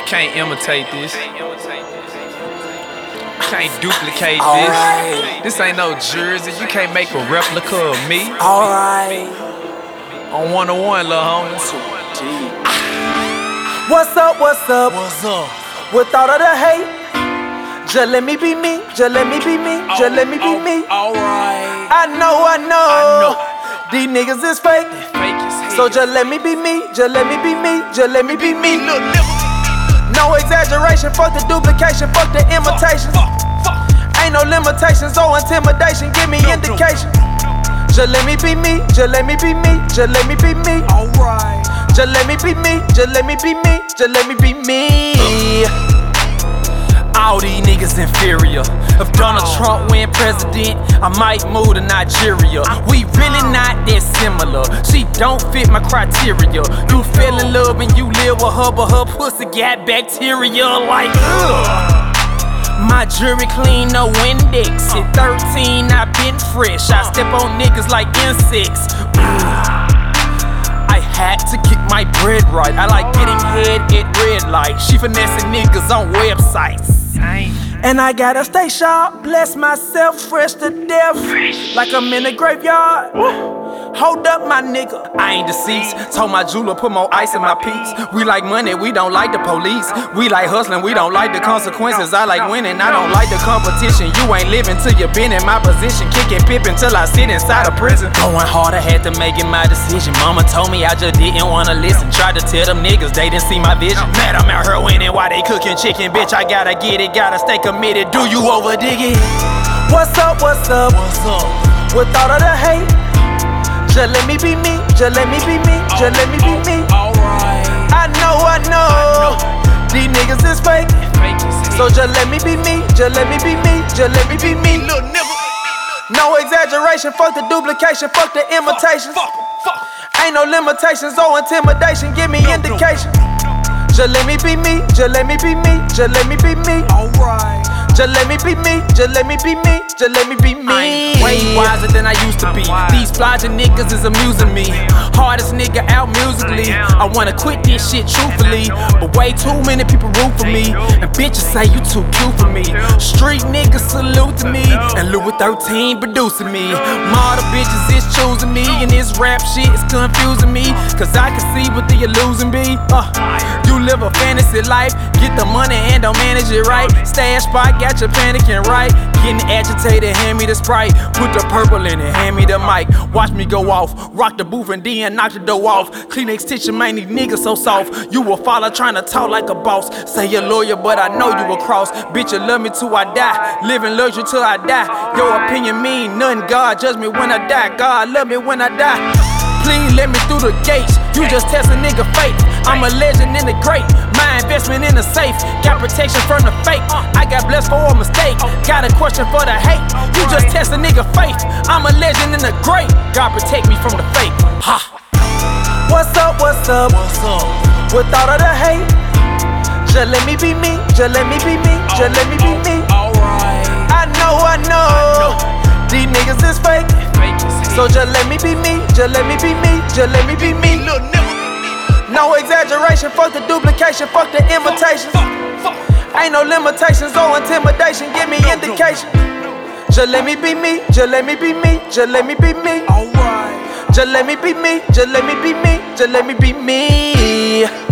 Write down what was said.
Can't imitate this. Can't duplicate this. Alright. This ain't no jersey. You can't make a replica of me. Alright. On 101, lil' homie. What's up, what's up? What's up? With all of the hate, just let me be me, just let me be me, just let me be me. Alright. I know. These niggas is fake. So just let me be me, just let me be me, just let me be me. No exaggeration, fuck the duplication, fuck the imitation. Ain't no limitations or intimidation, give me indication. Just let me be me, just let me be me, just let me be me. Alright. Just let me be me, just let me be me, just let me be me. All these niggas inferior. If Donald Trump win president, I might move to Nigeria. We really not that similar. She don't fit my criteria. You fell in love and you live with her, but her pussy got bacteria like ugh. My jewelry clean, no index. At 13, I been fresh. I step on niggas like insects. I had to get my bread right. I like getting head at red light. She finessing niggas on websites. And I gotta stay sharp, bless myself, fresh to death. Like I'm in a graveyard. Hold up, my nigga. I ain't deceased. Told my jeweler put more ice in my peaks. We like money, we don't like the police. We like hustling, we don't like the consequences. I like winning, I don't like the competition. You ain't living till you been in my position. Kicking pippin' till I sit inside a prison. Going hard, I had to make it my decision. Mama told me I just didn't wanna listen. Tried to tell them niggas they didn't see my vision. Mad I'm out here winning while they cooking chicken. Bitch, I gotta get it, gotta stay committed. Do you over dig it? What's up, what's up? What's up? With all of the hate, just let me be me, just let me be me, just let me be me. Alright. I know. These niggas is fake. So just let me be me, just let me be me, just let me be me. No exaggeration, fuck the duplication, fuck the imitations. Ain't no limitations or intimidation, give me indication. Just let me be me, just let me be me, just let me be me. Alright. Just let me be me, just let me be me, just let me be me. I'm way wiser than I used to be. These flogging niggas is amusing me. Hardest nigga out musically. I wanna quit this shit truthfully, but way too many people root for me. And bitches say you too cute for me. Street niggas salute to me, and Louis 13 producing me. Model bitches is choosing me, and this rap shit is confusing me. Cause I can see what the illusion be. You live a fantasy life, get the money and don't manage it right. Stash spot, got you panicking right. Getting agitated, hand me the Sprite. Put the purple in it, hand me the mic. Watch me go off, rock the booth and then knock the door off. Kleenex tissue, man, these niggas so soft. You a follow trying to talk like a boss. Say you're lawyer, but I know you a cross. Bitch, you love me till I die, live in luxury till I die. Your opinion mean nothing, God judge me when I die. God love me when I die. Please let me through the gates. You just test a nigga fake. I'm a legend in the great. My investment in the safe. Got protection from the fake. I got blessed for a mistake. Got a question for the hate. You just test a nigga faith. I'm a legend in the great. God protect me from the fake. Ha. What's up, what's up? What's up? With all of the hate, just let me be me, just let me be me, just let me be me. Alright. I know. These niggas is fake. So just let me be me, just let me be me, just let me be me. No exaggeration, fuck the duplication, fuck the imitation. Ain't no limitations or intimidation, give me indication. Just let me be me, just let me be me, just let me be me. Alright. Just let me be me, just let me be me, just let me be me.